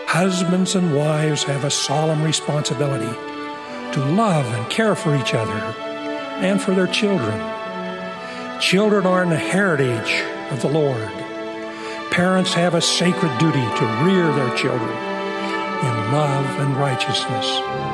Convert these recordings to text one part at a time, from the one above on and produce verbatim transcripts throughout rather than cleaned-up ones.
Husbands and wives have a solemn responsibility to love and care for each other and for their children. Children are an heritage of the Lord. Parents have a sacred duty to rear their children in love and righteousness.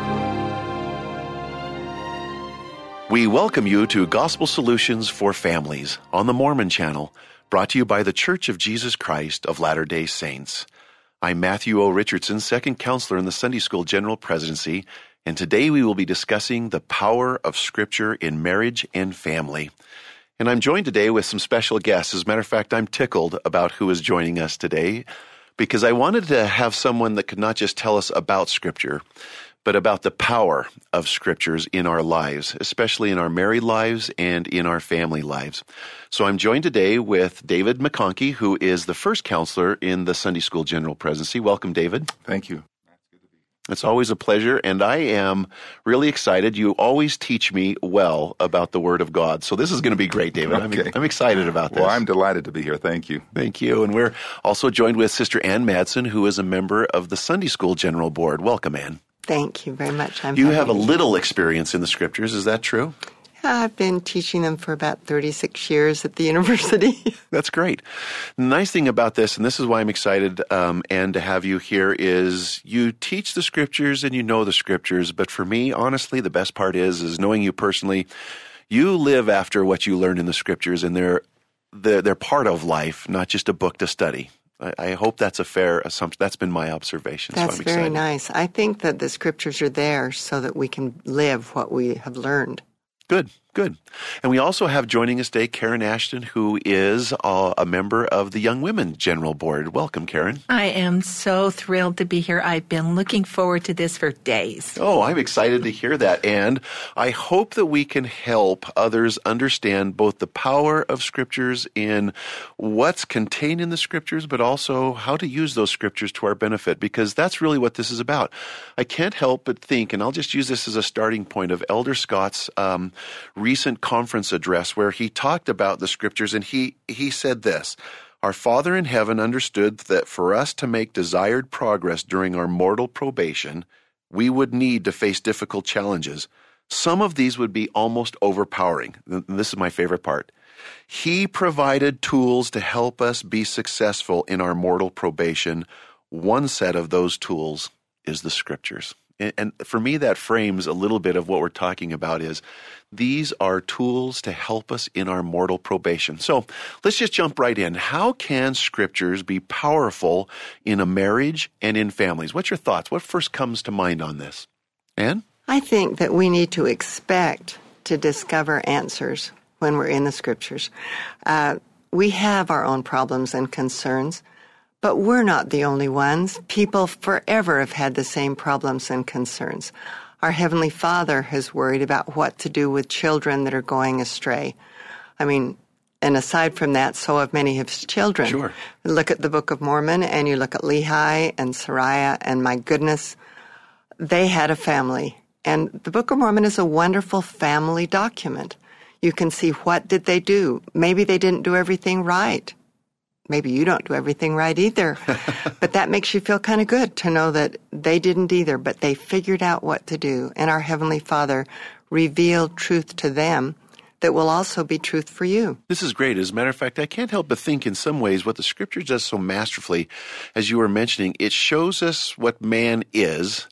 We welcome you to Gospel Solutions for Families on the Mormon Channel, brought to you by the Church of Jesus Christ of Latter-day Saints. I'm Matthew O. Richardson, second counselor in the Sunday School General Presidency, and today we will be discussing the power of Scripture in marriage and family. And I'm joined today with some special guests. As a matter of fact, I'm tickled about who is joining us today because I wanted to have someone that could not just tell us about Scripture, but about the power of Scriptures in our lives, especially in our married lives and in our family lives. So I'm joined today with David McConkey, who is the first counselor in the Sunday School General Presidency. Welcome, David. Thank you. It's always a pleasure, and I am really excited. You always teach me well about the Word of God, so this is going to be great, David. Okay. I'm, I'm excited about this. Well, I'm delighted to be here. Thank you. Thank you. And we're also joined with Sister Ann Madsen, who is a member of the Sunday School General Board. Welcome, Ann. Thank you very much. I'm you have a to little experience in the Scriptures. Is that true? I've been teaching them for about thirty-six years at the university. That's great. The nice thing about this, and this is why I'm excited, um, and to have you here, is you teach the Scriptures and you know the Scriptures. But for me, honestly, the best part is, is knowing you personally. You live after what you learn in the Scriptures, and they're they're, they're part of life, not just a book to study. I hope that's a fair assumption. That's been my observation. That's so I'm very excited. nice. I think that the Scriptures are there so that we can live what we have learned. Good, good. And we also have joining us today Karen Ashton, who is uh, a member of the Young Women General Board. Welcome, Karen. I am so thrilled to be here. I've been looking forward to this for days. Oh, I'm excited to hear that. And I hope that we can help others understand both the power of Scriptures in what's contained in the Scriptures, but also how to use those Scriptures to our benefit, because that's really what this is about. I can't help but think, and I'll just use this as a starting point, of Elder Scott's um, recent conference address where he talked about the Scriptures, and he, he said this: "Our Father in heaven understood that for us to make desired progress during our mortal probation, we would need to face difficult challenges. Some of these would be almost overpowering." And this is my favorite part. "He provided tools to help us be successful in our mortal probation. One set of those tools is the Scriptures." And for me, that frames a little bit of what we're talking about is these are tools to help us in our mortal probation. So let's just jump right in. How can Scriptures be powerful in a marriage and in families? What's your thoughts? What first comes to mind on this? Ann? I think that we need to expect to discover answers when we're in the Scriptures. Uh, we have our own problems and concerns, but we're not the only ones. People forever have had the same problems and concerns. Our Heavenly Father has worried about what to do with children that are going astray. I mean, and aside from that, so have many of his children. Sure. Look at the Book of Mormon, and you look at Lehi and Sariah, and my goodness, they had a family. And the Book of Mormon is a wonderful family document. You can see, what did they do? Maybe they didn't do everything right. Maybe you don't do everything right either, but that makes you feel kind of good to know that they didn't either, but they figured out what to do. And our Heavenly Father revealed truth to them that will also be truth for you. This is great. As a matter of fact, I can't help but think in some ways what the Scripture does so masterfully, as you were mentioning, it shows us what man is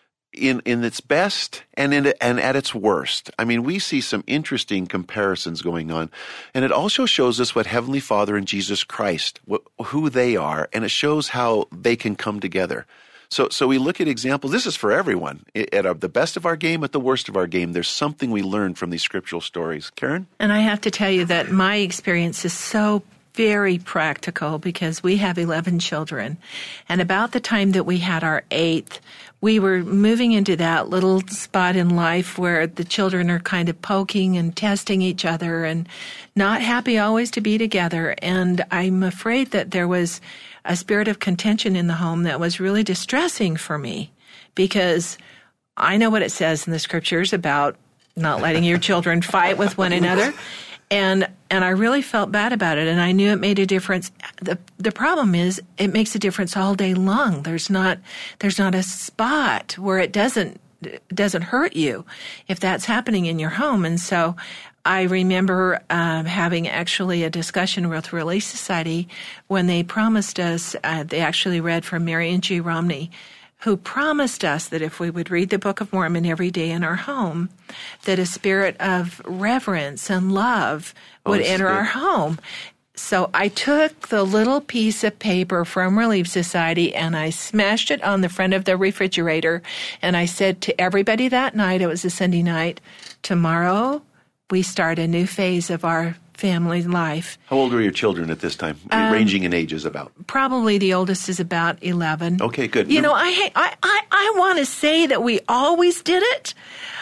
in in its best and in and at its worst. I mean, we see some interesting comparisons going on, and it also shows us what Heavenly Father and Jesus Christ, wh- who they are, and it shows how they can come together. So so we look at examples. This is for everyone. At our, the best of our game, at the worst of our game, there's something we learn from these scriptural stories. Karen? And I have to tell you that my experience is so very practical because we have eleven children. And about the time that we had our eighth, we were moving into that little spot in life where the children are kind of poking and testing each other and not happy always to be together. And I'm afraid that there was a spirit of contention in the home that was really distressing for me, because I know what it says in the Scriptures about not letting your children fight with one another. And and I really felt bad about it, and I knew it made a difference. The the problem is it makes a difference all day long. There's not there's not a spot where it doesn't doesn't hurt you if that's happening in your home. And so I remember um, having actually a discussion with Relief Society when they promised us, uh, they actually read from Marion G. Romney, who promised us that if we would read the Book of Mormon every day in our home, that a spirit of reverence and love would oh, enter our home. So I took the little piece of paper from Relief Society and I smashed it on the front of the refrigerator. And I said to everybody that night, it was a Sunday night, tomorrow we start a new phase of our family life. How old were your children at this time, Um, ranging in ages about? Probably the oldest is about eleven. Okay, good. You know, I I I, I want to say that we always did it,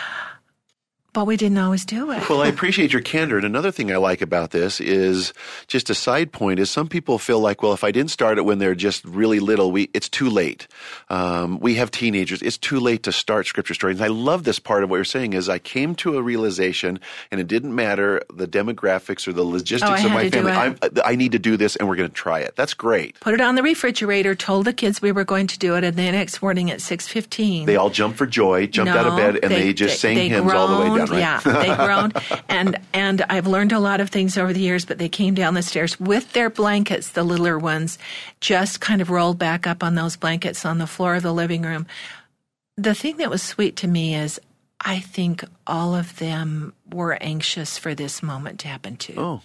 but we didn't always do it. Well, I appreciate your candor. And another thing I like about this is just a side point is some people feel like, well, if I didn't start it when they're just really little, we it's too late. Um, we have teenagers. It's too late to start scripture stories. And I love this part of what you're saying is I came to a realization and it didn't matter the demographics or the logistics Oh, I of had my to do family. it. I, I need to do this and we're going to try it. That's great. Put it on the refrigerator, told the kids we were going to do it, and the next morning at six fifteen. They all jumped for joy, jumped no, out of bed, and they, they just sang they hymns all the way down, groaned, right? Yeah, they groaned. And, and I've learned a lot of things over the years, but they came down the stairs with their blankets, the littler ones, just kind of rolled back up on those blankets on the floor of the living room. The thing that was sweet to me is I think all of them were anxious for this moment to happen too. Oh.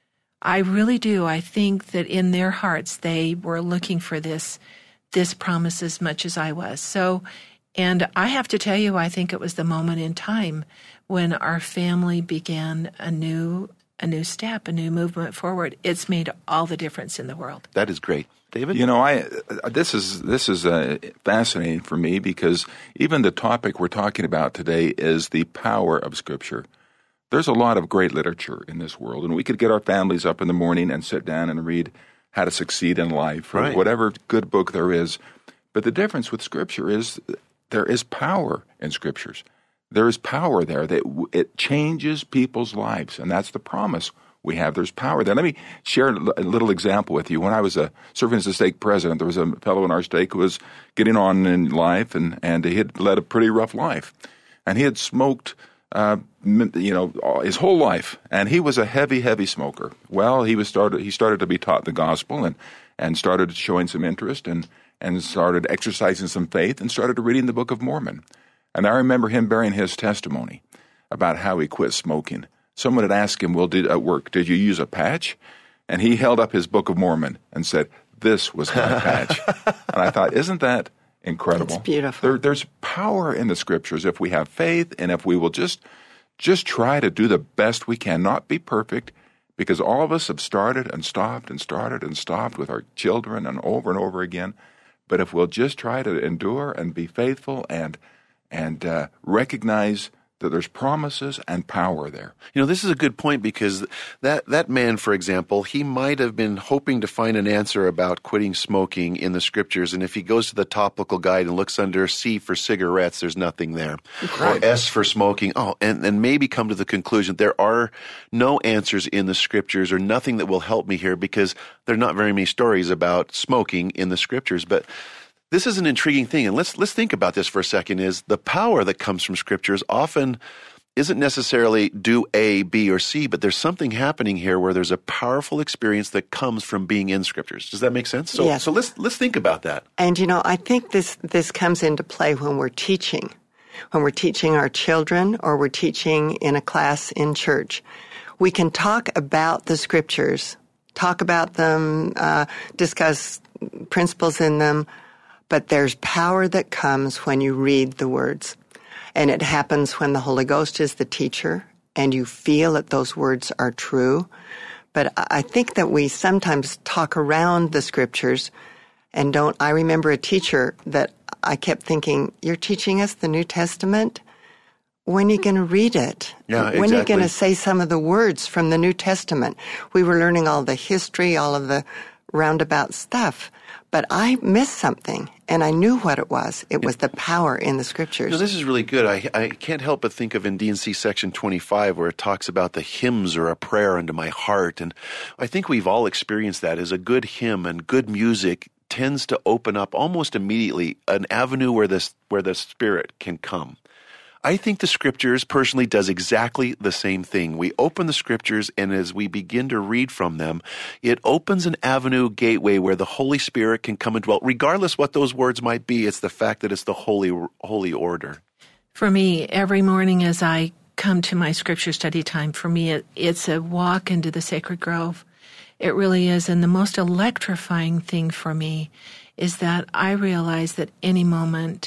I really do. I think that in their hearts they were looking for this this promise as much as I was. So, and I have to tell you, I think it was the moment in time when our family began a new a new step, a new movement forward. It's made all the difference in the world. That is great. David? You know, I this is this is uh, fascinating for me because even the topic we're talking about today is the power of Scripture. There's a lot of great literature in this world, and we could get our families up in the morning and sit down and read How to Succeed in Life or right. whatever good book there is. But the difference with Scripture is there is power in Scriptures. There is power there that it changes people's lives, and that's the promise we have. There's power there. Let me share a little example with you. When I was a, serving as a stake president, there was a fellow in our stake who was getting on in life, and, and he had led a pretty rough life. And he had smoked, uh, you know, his whole life, and he was a heavy, heavy smoker. Well, he was started. He started to be taught the gospel, and and started showing some interest, and and started exercising some faith, and started reading the Book of Mormon. And I remember him bearing his testimony about how he quit smoking. Someone had asked him, well, did, at work, did you use a patch? And he held up his Book of Mormon and said, this was my patch. And I thought, isn't that incredible? It's beautiful. There, there's power in the Scriptures if we have faith and if we will just just try to do the best we can, not be perfect, because all of us have started and stopped and started and stopped with our children and over and over again. But if we'll just try to endure and be faithful and and uh, recognize that there's promises and power there. You know, this is a good point because that, that man, for example, he might have been hoping to find an answer about quitting smoking in the Scriptures, and if he goes to the topical guide and looks under C for cigarettes, there's nothing there. Right. Or S for smoking. Oh, and, and maybe come to the conclusion there are no answers in the Scriptures or nothing that will help me here because there are not very many stories about smoking in the Scriptures. But this is an intriguing thing, and let's let's think about this for a second, is the power that comes from Scriptures often isn't necessarily do A, B, or C, but there's something happening here where there's a powerful experience that comes from being in Scriptures. Does that make sense? So, yes. so let's let's think about that. And, you know, I think this, this comes into play when we're teaching, when we're teaching our children or we're teaching in a class in church. We can talk about the Scriptures, talk about them, uh, discuss principles in them, but there's power that comes when you read the words. And it happens when the Holy Ghost is the teacher and you feel that those words are true. But I think that we sometimes talk around the Scriptures and don't. I remember a teacher that I kept thinking, you're teaching us the New Testament? When are you going to read it? Yeah, exactly. When are you going to say some of the words from the New Testament? We were learning all the history, all of the roundabout stuff. But I missed something, and I knew what it was. It was the power in the Scriptures. No, this is really good. I, I can't help but think of in D and C section twenty-five where it talks about the hymns or a prayer unto my heart. And I think we've all experienced that as a good hymn and good music tends to open up almost immediately an avenue where this where the Spirit can come. I think the Scriptures personally does exactly the same thing. We open the Scriptures, and as we begin to read from them, it opens an avenue, gateway where the Holy Spirit can come and dwell. Regardless what those words might be, it's the fact that it's the holy, holy order. For me, every morning as I come to my Scripture study time, for me, it, it's a walk into the sacred grove. It really is. And the most electrifying thing for me is that I realize that any moment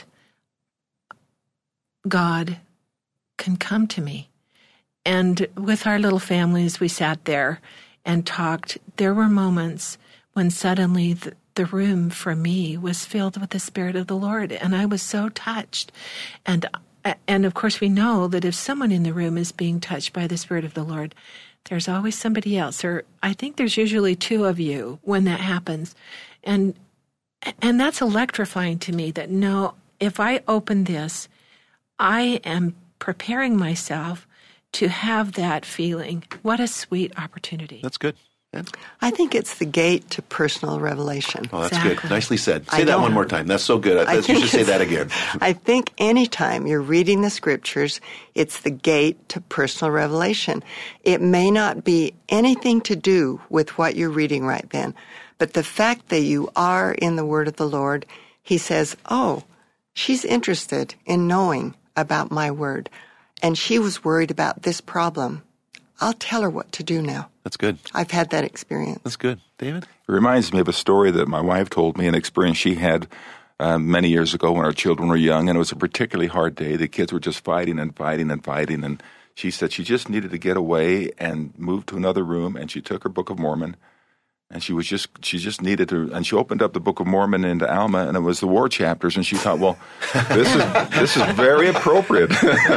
God can come to me. And with our little families, we sat there and talked. There were moments when suddenly the, the room for me was filled with the Spirit of the Lord, and I was so touched. And and of course, we know that if someone in the room is being touched by the Spirit of the Lord, there's always somebody else, or I think there's usually two of you when that happens. And and that's electrifying to me that no, if I open this, I am preparing myself to have that feeling. What a sweet opportunity. That's good. Yeah. I think it's the gate to personal revelation. Oh, that's Exactly. good. Nicely said. I Say that don't- one more time. That's so good. I, I you think should say it's- that again. I think anytime you're reading the Scriptures, it's the gate to personal revelation. It may not be anything to do with what you're reading right then, but the fact that you are in the Word of the Lord, He says, oh, she's interested in knowing about my Word, and she was worried about this problem. I'll tell her what to do now. That's good. I've had that experience. That's good. David? It reminds me of a story that my wife told me, an experience she had uh, many years ago when our children were young, and it was a particularly hard day. The kids were just fighting and fighting and fighting, and she said she just needed to get away and move to another room, and she took her Book of Mormon, and she was just she just needed to, and she opened up the Book of Mormon into Alma, and it was the war chapters, and she thought, well, this is this is very appropriate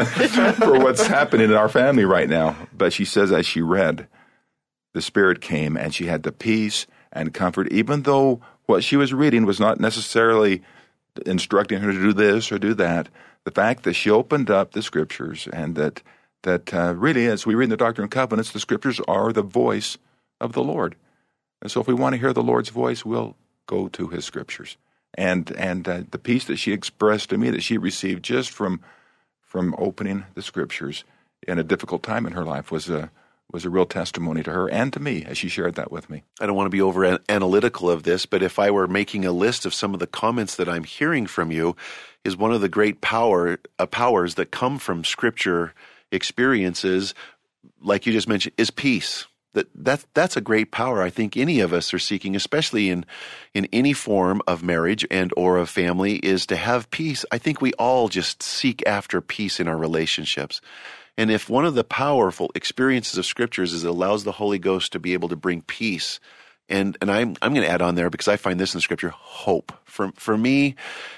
for what's happening in our family right now. But she says as she read, the Spirit came, and she had the peace and comfort, even though what she was reading was not necessarily instructing her to do this or do that. The fact that she opened up the Scriptures, and that that uh, really, as we read in the Doctrine and Covenants, the Scriptures are the voice of the Lord. And so if we want to hear the Lord's voice, we'll go to His Scriptures. And and uh, the peace that she expressed to me, that she received just from from opening the Scriptures in a difficult time in her life, was a was a real testimony to her and to me as she shared that with me. I don't want to be over an- analytical of this, but if I were making a list of some of the comments that I'm hearing from you, is one of the great power uh, powers that come from Scripture experiences, like you just mentioned, is peace. That that that's a great power I think any of us are seeking, especially in in any form of marriage and or of family, is to have peace. I think we all just seek after peace in our relationships. And if one of the powerful experiences of Scriptures is it allows the Holy Ghost to be able to bring peace, and and I'm I'm going to add on there because I find this in Scripture, hope. For for me,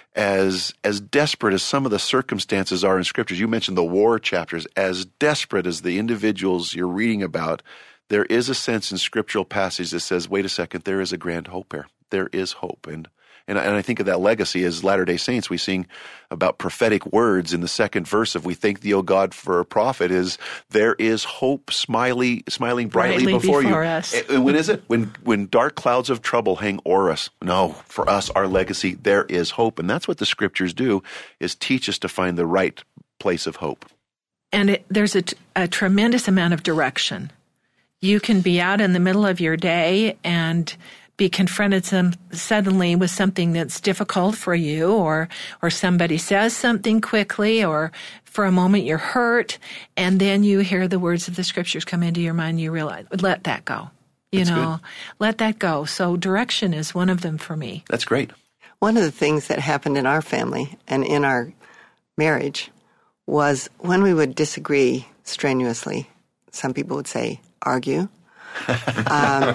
as as desperate as some of the circumstances are in Scriptures, you mentioned the war chapters, as desperate as the individuals you're reading about, there is a sense in scriptural passage that says, wait a second, there is a grand hope here. There is hope. And and I, and I think of that legacy as Latter-day Saints. We sing about prophetic words in the second verse of We Thank Thee, O God, for a Prophet, is there is hope smiley, smiling brightly, Brightly before, before you. us. And when is it? When when dark clouds of trouble hang o'er us. No, for us, our legacy, there is hope. And that's what the Scriptures do, is teach us to find the right place of hope. And it, there's a, a tremendous amount of direction. You can be out in the middle of your day and be confronted some, suddenly with something that's difficult for you, or or somebody says something quickly, or for a moment you're hurt, and then you hear the words of the Scriptures come into your mind. You realize, let that go. You That's know, good. let that go. So direction is one of them for me. That's great. One of the things that happened in our family and in our marriage was when we would disagree strenuously, some people would say, argue. Um,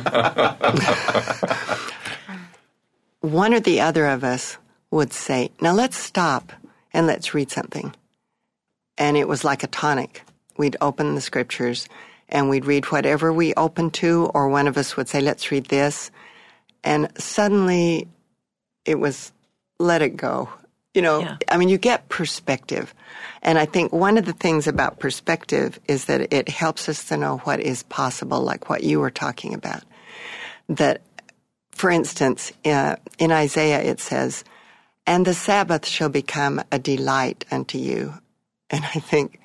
one or the other of us would say, now let's stop and let's read something. And it was like a tonic. We'd open the Scriptures and we'd read whatever we opened to, or one of us would say, let's read this. And suddenly it was, let it go. You know, Yeah. I mean, you get perspective. And I think one of the things about perspective is that it helps us to know what is possible, like what you were talking about. That, for instance, uh, in Isaiah it says, and the Sabbath shall become a delight unto you. And I think,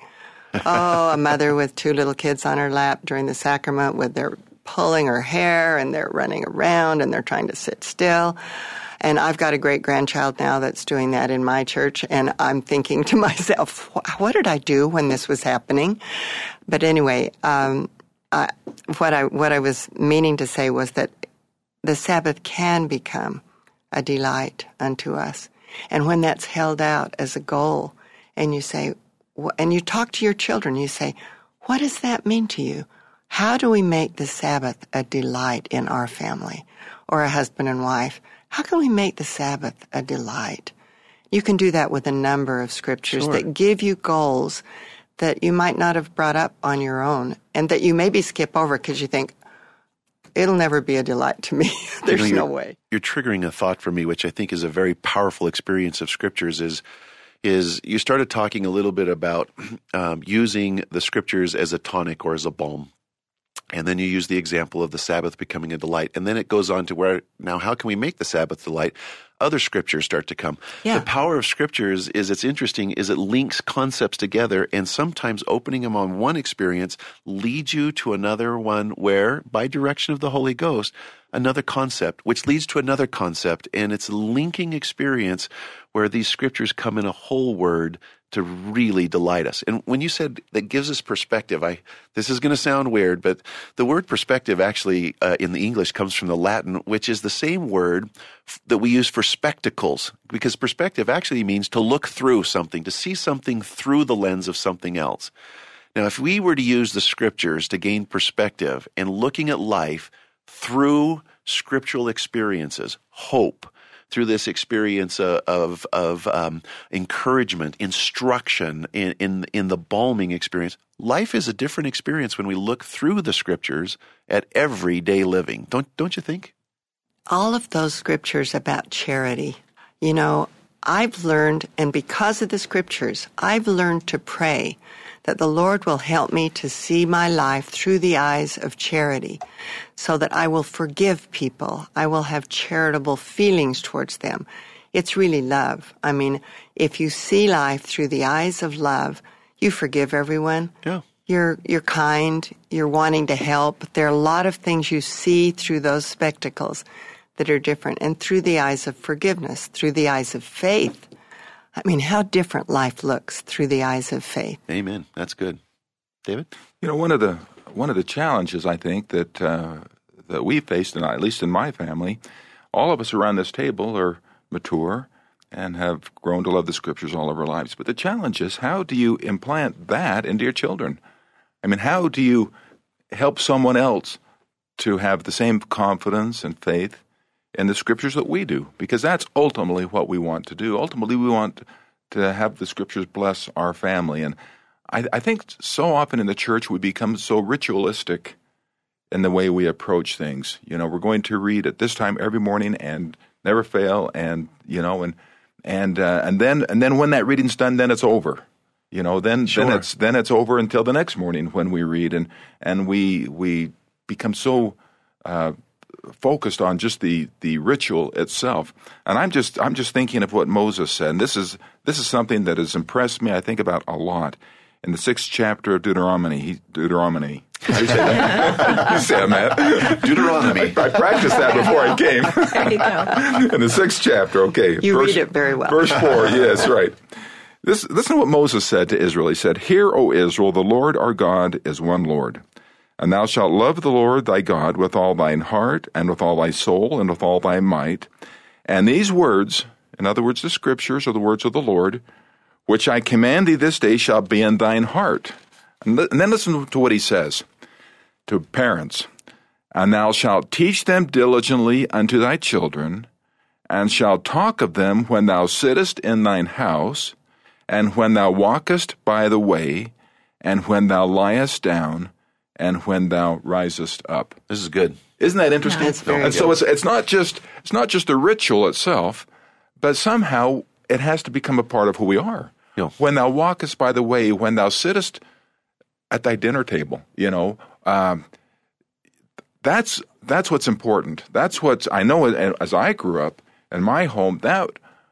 oh, a mother with two little kids on her lap during the sacrament, with their pulling her hair and they're running around and they're trying to sit still. And I've got a great-grandchild now that's doing that in my church, and I'm thinking to myself, what did I do when this was happening? But anyway, um, I, what I what I was meaning to say was that the Sabbath can become a delight unto us. And when that's held out as a goal, and you say, and you talk to your children, you say, what does that mean to you? How do we make the Sabbath a delight in our family, or a husband and wife? How can we make the Sabbath a delight? You can do that with a number of scriptures Sure. that give you goals that you might not have brought up on your own, and that you maybe skip over because you think, it'll never be a delight to me. There's You know, no you're- way. You're triggering a thought for me, which I think is a very powerful experience of scriptures, is is you started talking a little bit about um, using the scriptures as a tonic or as a balm. And then you use the example of the Sabbath becoming a delight. And then it goes on to where, now how can we make the Sabbath delight? Other scriptures start to come. Yeah. The power of scriptures is, it's interesting, is it links concepts together, and sometimes opening them on one experience leads you to another one where, by direction of the Holy Ghost, another concept, which leads to another concept. And it's a linking experience where these scriptures come in a whole word to really delight us. And when you said that gives us perspective, I this is going to sound weird, but the word perspective actually uh, in the English comes from the Latin, which is the same word f- that we use for spectacles, because perspective actually means to look through something, to see something through the lens of something else. Now, if we were to use the scriptures to gain perspective and looking at life through scriptural experiences, hope, through this experience of of, of um, encouragement, instruction, in, in in the balming experience, life is a different experience when we look through the scriptures at everyday living. Don't don't you think? All of those scriptures about charity, you know, I've learned, and because of the scriptures, I've learned to pray that the Lord will help me to see my life through the eyes of charity, so that I will forgive people. I will have charitable feelings towards them. It's really love. I mean, if you see life through the eyes of love, you forgive everyone. Yeah. You're you're kind. You're wanting to help. There are a lot of things you see through those spectacles that are different, and through the eyes of forgiveness, through the eyes of faith. I mean, how different life looks through the eyes of faith. Amen. That's good. David? You know, one of the one of the challenges I think that uh, that we faced, and at least in my family, all of us around this table are mature and have grown to love the scriptures all of our lives. But the challenge is, how do you implant that into your children? I mean, how do you help someone else to have the same confidence and faith in the scriptures that we do? Because that's ultimately what we want to do. Ultimately, we want to have the scriptures bless our family. And I, I think so often in the church we become so ritualistic in the way we approach things. You know, we're going to read at this time every morning and never fail, and you know, and and uh, and then and then when that reading's done, then it's over. You know, then Sure. then it's then it's over until the next morning when we read, and and we we become so uh, focused on just the, the ritual itself. And I'm just I'm just thinking of what Moses said. And this is this is something that has impressed me, I think, about a lot. In the sixth chapter of Deuteronomy, he, Deuteronomy. How do you say that? You say it, Matt. Deuteronomy. I practiced that before I came. There you go. In the sixth chapter, okay. You verse, read it very well. Verse four, yes, right. This, listen to what Moses said to Israel. He said, "Hear, O Israel, the Lord our God is one Lord. And thou shalt love the Lord thy God with all thine heart, and with all thy soul, and with all thy might. And these words," in other words, the scriptures are the words of the Lord, "which I command thee this day shall be in thine heart." And, th- and then listen to what he says to parents. "And thou shalt teach them diligently unto thy children, and shalt talk of them when thou sittest in thine house, and when thou walkest by the way, and when thou liest down, and when thou risest up." This is good. Isn't that interesting? Yeah, it's very and good. so it's it's not just it's not just a ritual itself, but somehow it has to become a part of who we are. Yeah. When thou walkest by the way, when thou sittest at thy dinner table, you know, um, that's that's what's important. That's what I know. As I grew up in my home, that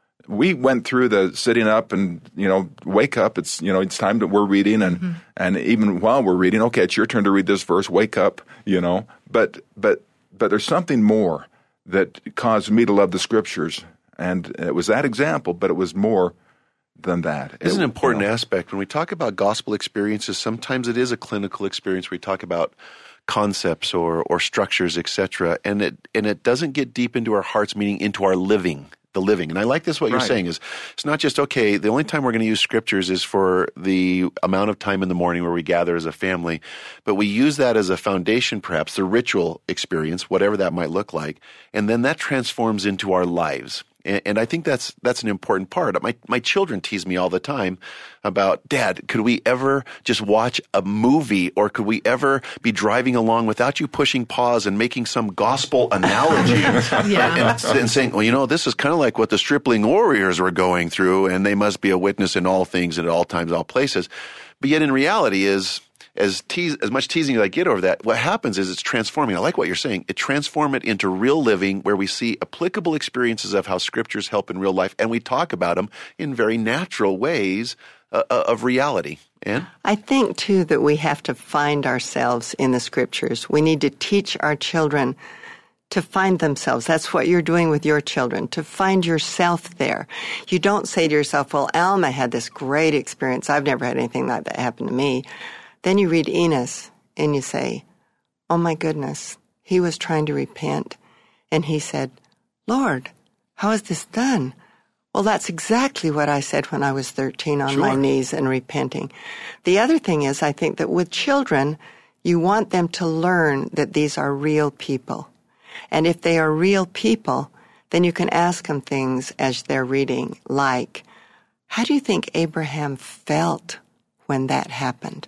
we went through the sitting up and, you know, wake up. It's, you know, it's time that we're reading. And, mm-hmm. and even while we're reading, okay, it's your turn to read this verse, wake up, you know. But, but, but there's something more that caused me to love the Scriptures. And it was that example, but it was more than that. It's it, an important you know, aspect. When we talk about gospel experiences, sometimes it is a clinical experience. We talk about concepts or, or structures, et cetera. And it, and it doesn't get deep into our hearts, meaning into our living. The living. And I like this, what you're right. saying is it's not just, okay, the only time we're going to use scriptures is for the amount of time in the morning where we gather as a family, but we use that as a foundation, perhaps the ritual experience, whatever that might look like, and then that transforms into our lives. And, and I think that's that's an important part. My my children tease me all the time about, Dad, could we ever just watch a movie, or could we ever be driving along without you pushing pause and making some gospel analogy yeah. and, and saying, well, you know, this is kind of like what the stripling warriors were going through, and they must be a witness in all things and at all times, all places. But yet in reality is, as tease, as much teasing as I get over that, what happens is it's transforming. I like what you're saying. It transforms it into real living where we see applicable experiences of how scriptures help in real life, and we talk about them in very natural ways uh, of reality. Ann? I think, too, that we have to find ourselves in the Scriptures. We need to teach our children to find themselves. That's what you're doing with your children, to find yourself there. You don't say to yourself, well, Alma had this great experience. I've never had anything like that happen to me. Then you read Enos and you say, oh my goodness, he was trying to repent. And he said, Lord, how is this done? Well, that's exactly what I said when I was thirteen on Sure. my knees and repenting. The other thing is, I think that with children, you want them to learn that these are real people. And if they are real people, then you can ask them things as they're reading, like, how do you think Abraham felt when that happened?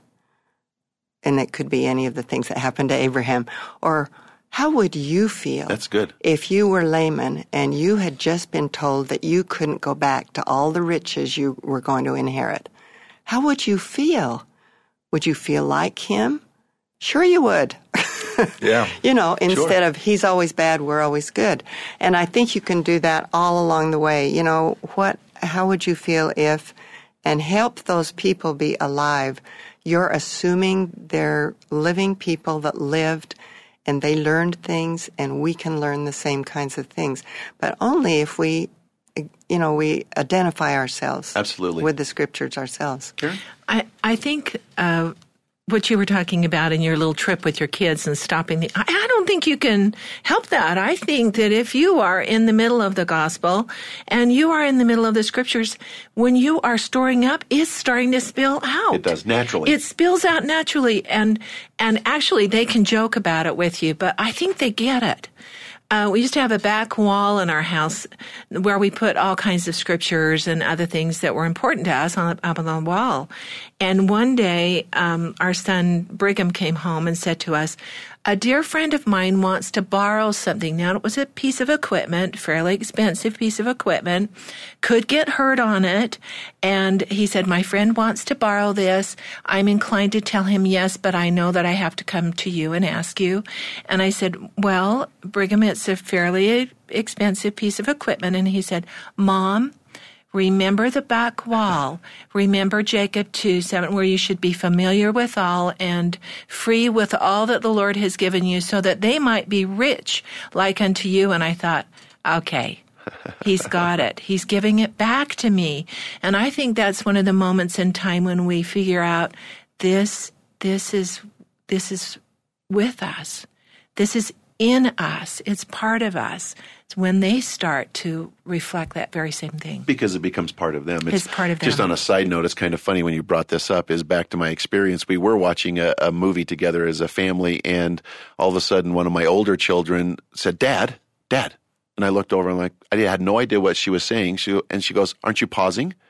And it could be any of the things that happened to Abraham. Or how would you feel That's good. if you were layman and you had just been told that you couldn't go back to all the riches you were going to inherit? How would you feel? Would you feel like him? Sure you would. Yeah. You know, instead Sure. of he's always bad, we're always good. And I think you can do that all along the way. You know, what? How would you feel if, and help those people be alive? You're assuming they're living people that lived and they learned things, and we can learn the same kinds of things. But only if we, you know, we identify ourselves Absolutely. with the Scriptures ourselves. Karen? I, I think uh, what you were talking about in your little trip with your kids and stopping the, I, I don't think you can help that. I think that if you are in the middle of the gospel and you are in the middle of the Scriptures, when you are storing up, it's starting to spill out. It does, naturally. It spills out naturally, and and actually they can joke about it with you, but I think they get it. Uh, we used to have a back wall in our house where we put all kinds of scriptures and other things that were important to us on, up on the wall. And one day, um, our son Brigham came home and said to us, a dear friend of mine wants to borrow something. Now, it was a piece of equipment, fairly expensive piece of equipment, could get hurt on it. And he said, my friend wants to borrow this. I'm inclined to tell him yes, but I know that I have to come to you and ask you. And I said, well, Brigham, it's a fairly expensive piece of equipment. And he said, Mom, remember the back wall. Remember Jacob two seven, where you should be familiar with all and free with all that the Lord has given you, so that they might be rich like unto you. And I thought, okay, he's got it. He's giving it back to me. And I think that's one of the moments in time when we figure out this, this is, this is with us. This is in us. It's part of us. It's when they start to reflect that very same thing. Because it becomes part of them. It's part of them. Just on a side note, it's kind of funny when you brought this up, is back to my experience. We were watching a, a movie together as a family, and all of a sudden one of my older children said, Dad, Dad. And I looked over and like, I had no idea what she was saying. She, and she goes, aren't you pausing?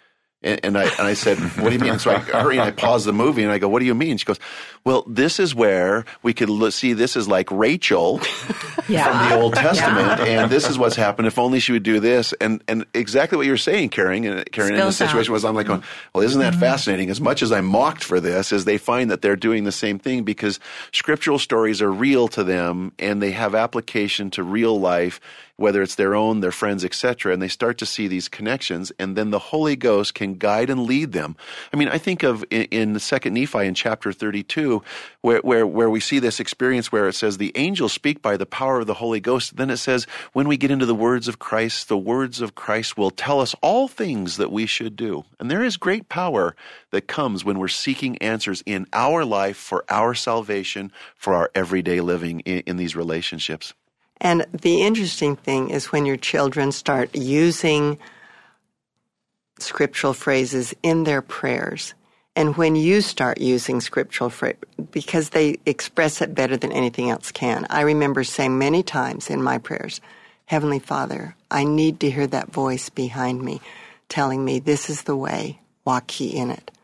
And, and I and I said, what do you mean? And so I hurry and I pause the movie and I go, what do you mean? She goes, well, this is where we could look, see this is like Rachel yeah. from the Old Testament, yeah. and this is what's happened. If only she would do this, and and exactly what you're saying, Karen. And Karen, in this situation out. was, I'm like, going, well, isn't that mm-hmm. fascinating? As much as I mocked for this, as they find that they're doing the same thing because scriptural stories are real to them and they have application to real life, whether it's their own, their friends, et cetera, and they start to see these connections, and then the Holy Ghost can guide and lead them. I mean, I think of in, in Second Nephi in chapter thirty-two, where, where where we see this experience where it says the angels speak by the power of the Holy Ghost. Then it says when we get into the words of Christ, the words of Christ will tell us all things that we should do. And there is great power that comes when we're seeking answers in our life for our salvation, for our everyday living in, in these relationships. And the interesting thing is when your children start using scriptural phrases in their prayers, and when you start using scriptural phrases, because they express it better than anything else can. I remember saying many times in my prayers, Heavenly Father, I need to hear that voice behind me telling me this is the way, walk ye in it.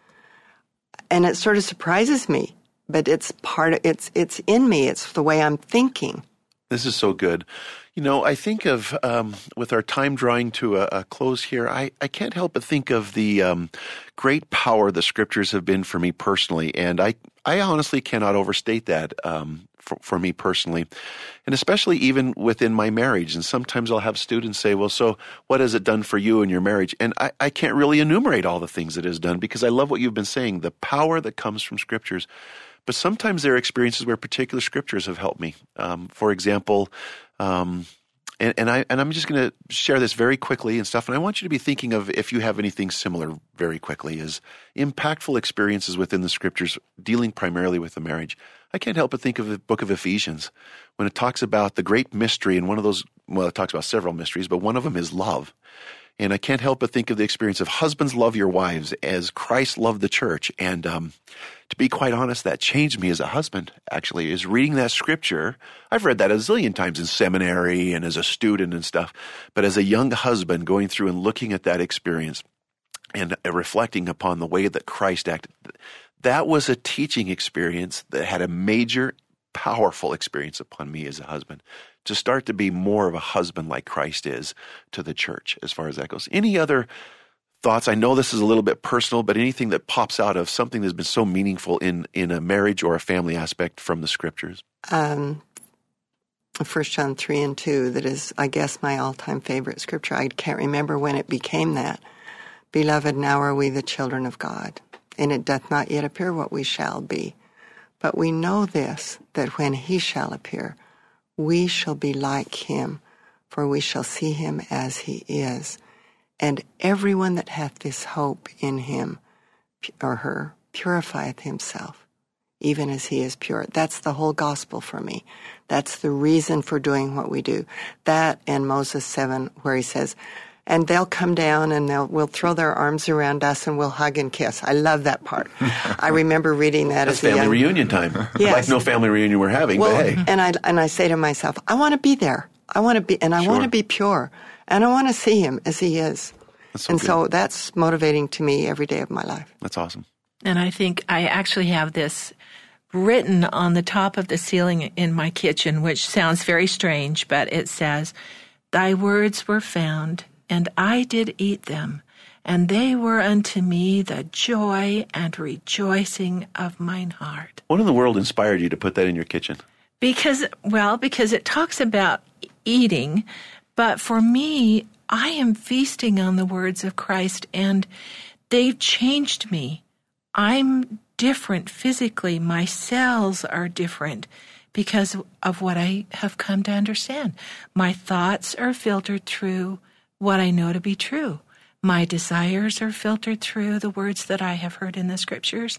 And it sort of surprises me, but it's part of, it's, it's in me. It's the way I'm thinking. This is so good. You know, I think of, um, with our time drawing to a, a close here, I, I can't help but think of the um, great power the scriptures have been for me personally. And I, I honestly cannot overstate that um, for, for me personally. And especially even within my marriage. And sometimes I'll have students say, well, so what has it done for you in your marriage? And I, I can't really enumerate all the things it has done because I love what you've been saying, the power that comes from scriptures. But sometimes there are experiences where particular scriptures have helped me. Um, for example, um, and, and, I, and I'm just going to share this very quickly and stuff, and I want you to be thinking of if you have anything similar very quickly, is impactful experiences within the scriptures dealing primarily with the marriage. I can't help but think of the book of Ephesians when it talks about the great mystery, and one of those, well, it talks about several mysteries, but one of them is love. And I can't help but think of the experience of husbands love your wives as Christ loved the church. And um, to be quite honest, that changed me as a husband, actually, is reading that scripture. I've read that a zillion times in seminary and as a student and stuff. But as a young husband going through and looking at that experience and reflecting upon the way that Christ acted, that was a teaching experience that had a major, powerful experience upon me as a husband, to start to be more of a husband like Christ is to the church as far as that goes. Any other thoughts? I know this is a little bit personal, but anything that pops out of something that's been so meaningful in, in a marriage or a family aspect from the scriptures? Um, First John three and two, that is, I guess, my all-time favorite scripture. I can't remember when it became that. Beloved, now are we the children of God, and it doth not yet appear what we shall be. But we know this, that when he shall appear, we shall be like him, for we shall see him as he is. And everyone that hath this hope in him or her purifieth himself, even as he is pure. That's the whole gospel for me. That's the reason for doing what we do. That and Moses seven, where he says, and they'll come down and they'll we'll throw their arms around us and we'll hug and kiss. I love that part. I remember reading that That's as a family young, reunion time. Yes. Like no family reunion we're having, well, but hey. And I and I say to myself, I want to be there. I want to be, and I Sure. want to be pure, and I want to see him as he is. That's so and good. so that's motivating to me every day of my life. That's awesome. And I think I actually have this written on the top of the ceiling in my kitchen, which sounds very strange, but it says, "Thy words were found, and I did eat them, and they were unto me the joy and rejoicing of mine heart." What in the world inspired you to put that in your kitchen? Because, well, because it talks about eating, but for me, I am feasting on the words of Christ, and they've changed me. I'm different physically. My cells are different because of what I have come to understand. My thoughts are filtered through what I know to be true. My desires are filtered through the words that I have heard in the scriptures.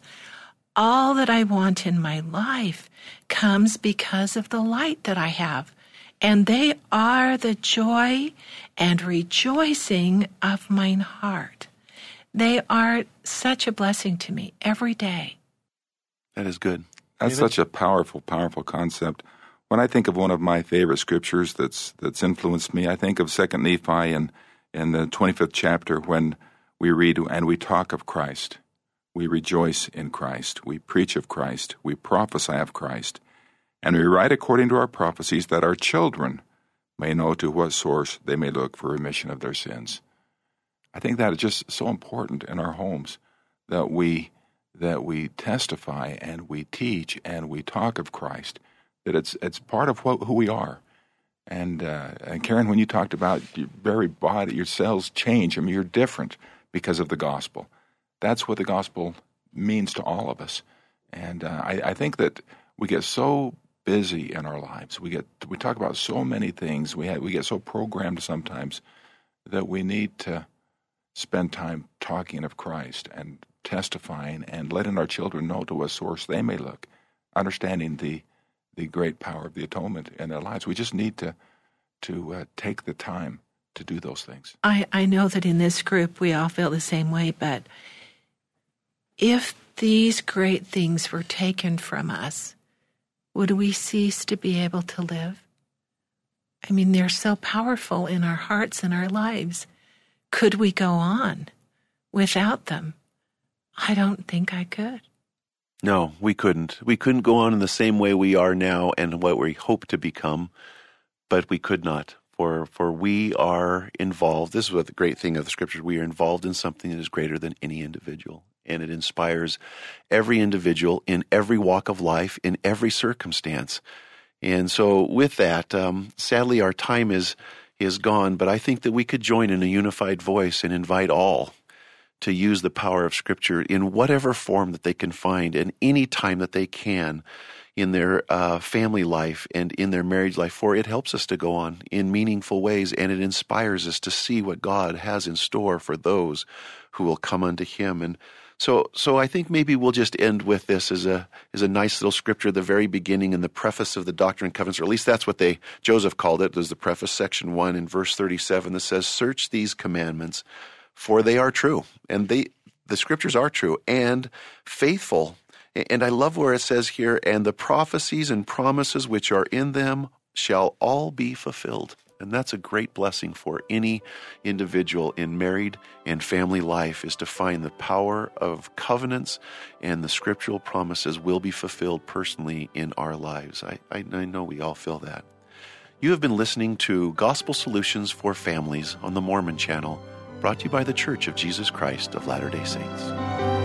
All that I want in my life comes because of the light that I have. And they are the joy and rejoicing of mine heart. They are such a blessing to me every day. That is good. That's David? such a powerful, powerful concept. When I think of one of my favorite scriptures that's that's influenced me, I think of Second Nephi and in the twenty-fifth chapter when We read and we talk of Christ. We rejoice in Christ. We preach of Christ. We prophesy of Christ. And we write according to our prophecies that our children may know to what source they may look for remission of their sins. I think that is just so important in our homes, that we that we testify and we teach and we talk of Christ, that it's it's part of what, who we are. And, uh, and Karen, when you talked about your very body, your cells change. I mean, you're different because of the gospel. That's what the gospel means to all of us. And uh, I, I think that we get so busy in our lives. We get we talk about so many things. We have, we get so programmed sometimes that we need to spend time talking of Christ and testifying and letting our children know to what source they may look, understanding the the great power of the atonement in their lives. We just need to to uh, take the time to do those things. I, I know that in this group we all feel the same way, but if these great things were taken from us, would we cease to be able to live? I mean, they're so powerful in our hearts and our lives. Could we go on without them? I don't think I could. No, we couldn't. We couldn't go on in the same way we are now and what we hope to become, but we could not. For for we are involved. This is what the great thing of the Scriptures. We are involved in something that is greater than any individual. And it inspires every individual in every walk of life, in every circumstance. And so with that, um, sadly our time is is gone, but I think that we could join in a unified voice and invite all to use the power of Scripture in whatever form that they can find and any time that they can in their uh, family life and in their marriage life, for it helps us to go on in meaningful ways, and it inspires us to see what God has in store for those who will come unto Him. And so so I think maybe we'll just end with this as a as a nice little scripture at the very beginning in the preface of the Doctrine and Covenants, or at least that's what they Joseph called it. There's the preface, section one in verse thirty-seven that says, "Search these commandments, for they are true." And they the Scriptures are true and faithful. And I love where it says here, "And the prophecies and promises which are in them shall all be fulfilled." And that's a great blessing for any individual in married and family life, is to find the power of covenants and the scriptural promises will be fulfilled personally in our lives. I, I, I know we all feel that. You have been listening to Gospel Solutions for Families on the Mormon Channel, brought to you by the Church of Jesus Christ of Latter-day Saints.